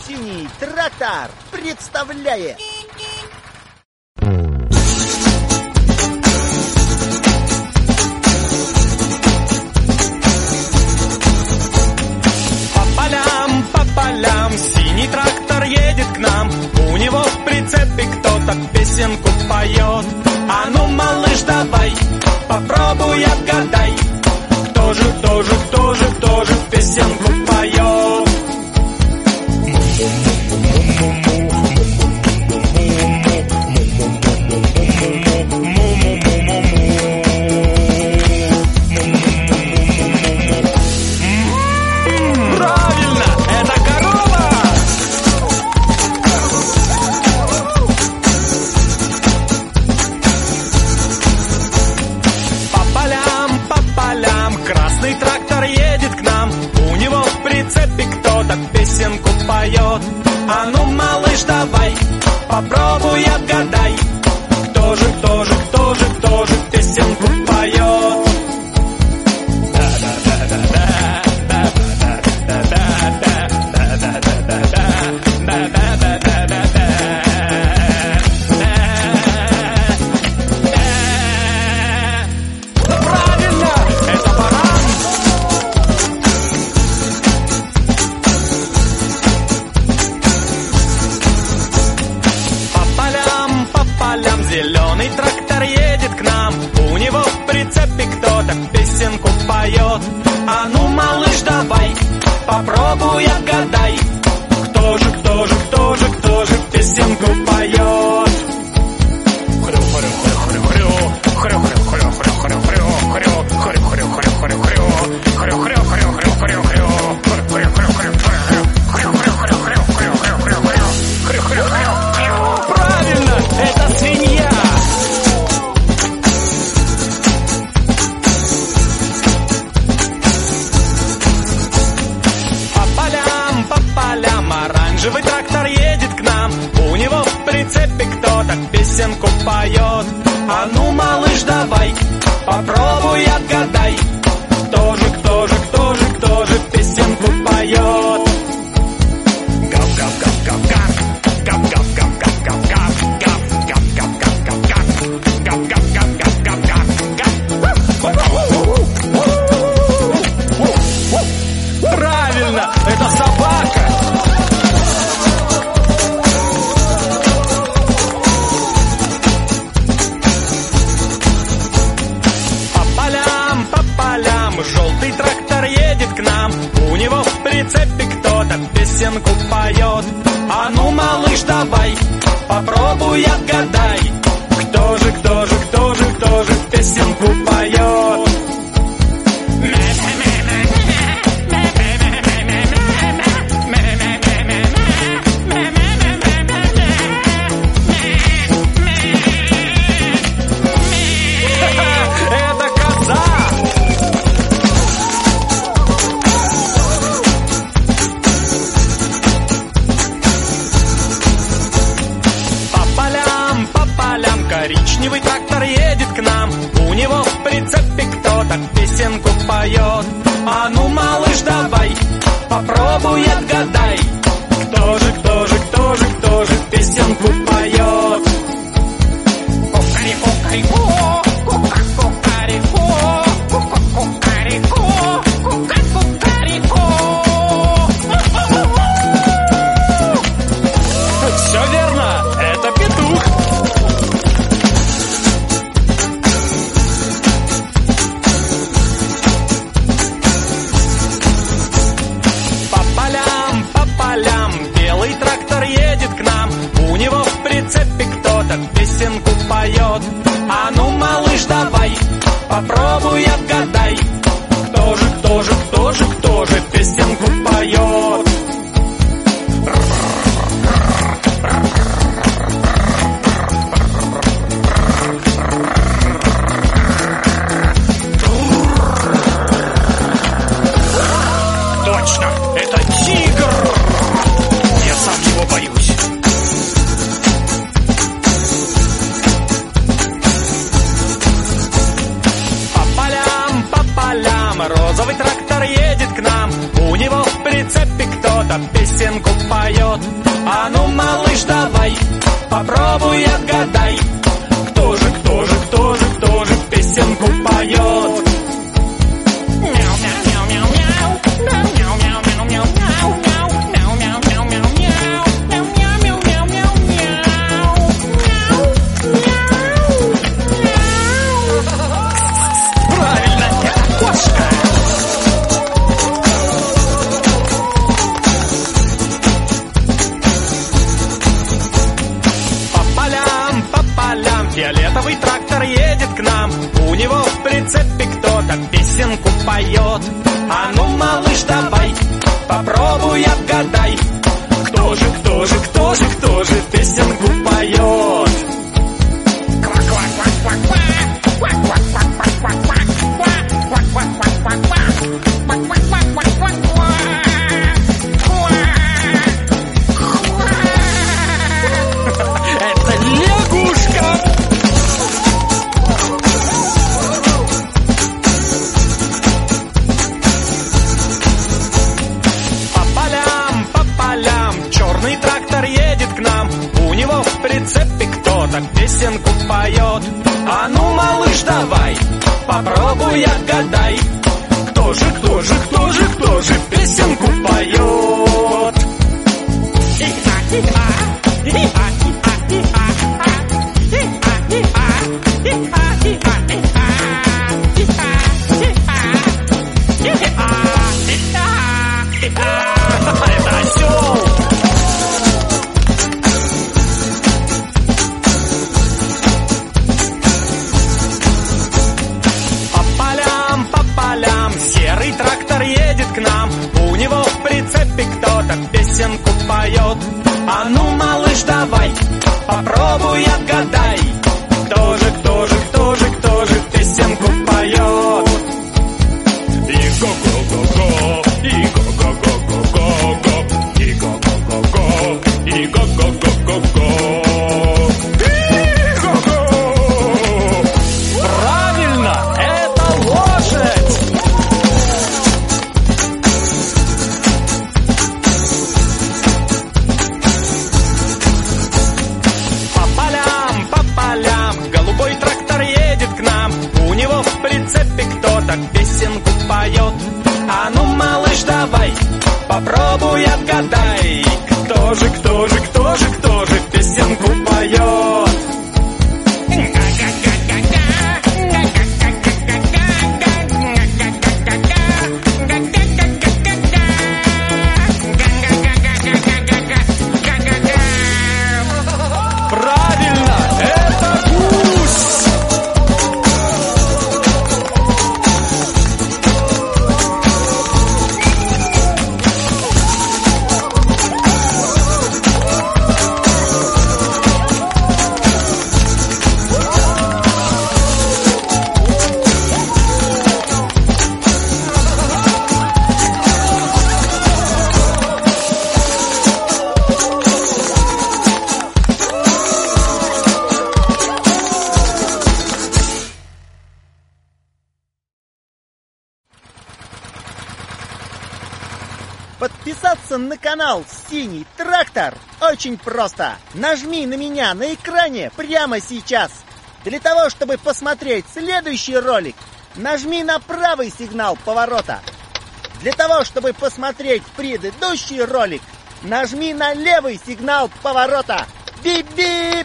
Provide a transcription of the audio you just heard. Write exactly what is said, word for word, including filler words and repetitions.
Синий трактор представляет... По полям, по полям синий трактор едет к нам. У него в прицепе кто-то песенку поет. А ну, малыш, давай, попробуй отгадай, кто же, кто же, кто же, кто же песенку поет. Правильно, это корова! По полям, по полям красный трактор едет к нам. У него в прицепе кто-то песенку поет. А ну, малыш, давай, попробуй отгадай, кто же, кто же, кто же, кто же песенку поет. Правильно, это баран. По полям, по полям зеленый трактор едет к нам. У него в прицепе кто-то песенку поет. А ну, малыш, давай, попробуй отгадай, кто же, кто же, кто же, кто же песенку поет. Правильно, это свинья. По полям, по полям оранжевый трактор едет к нам. У него в прицепе кто-то песенку поет. А ну, малыш, давай, попробуй отгадай, кто же, кто же, кто же, кто же песенку поет. Правильно, это собака. По полям, по полям желтый трактор едет к нам. У него в прицепе кто-то песенку поет. А ну, малыш, давай, попробуй отгадай, кто же, кто же, кто же, кто же песенку поет. Это коза. По полям, по полям коричневый трактор едет к нам. У него в прицепе кто-то песенку поет. А ну, малыш, давай, попробуй отгадай, кто же, кто же, кто же, кто же песенку поет. Кукареку, кукареку, кукареку, кукареку. Все верно, это петух. По полям, по полям белый трактор едет к нам. У него в прицепе кто-то песенку поет. А ну, малыш, давай, попробуй отгадай, кто же, кто же, кто же, кто же песенку поет. Точно, это тигр. Я сам его боюсь. По полям, по полям розовый трактор едет к нам. У него в прицепе кто-то кто-то песенку поет. А ну, малыш, давай, попробуй отгадай, кто же, кто же, кто же, кто же песенку поет. Фиолетовый трактор едет к нам, у него в прицепе кто-то песенку поет. А ну, малыш, давай, попробуй отгадай, кто же, кто же, кто же, кто же песенку поет. Это лягушка. Черный трактор едет к нам, у него в прицепе кто-то песенку поет. А ну, малыш, давай, попробуй отгадай, кто же, кто же, кто же, кто же песенку поет. Это осел. Серый трактор едет к нам, у него в прицепе кто-то песенку поет. А ну, малыш, давай, попробуй отгадай, кто же, кто же, кто же, кто же песенку поет. И го-го-го-го, и го-го-го-го-го, и го-го-го-го, и го-го-го-го-го. Правильно, это лошадь. Голубой трактор едет к нам, у него в прицепе кто-то песенку поет. А ну, малыш, давай, попробуй отгадай, кто же, кто же, кто же, кто же песенку поет. Подписаться на канал «Синий трактор» очень просто. Нажми на меня на экране прямо сейчас. Для того, чтобы посмотреть следующий ролик, нажми на правый сигнал поворота. Для того, чтобы посмотреть предыдущий ролик, нажми на левый сигнал поворота. Би-би!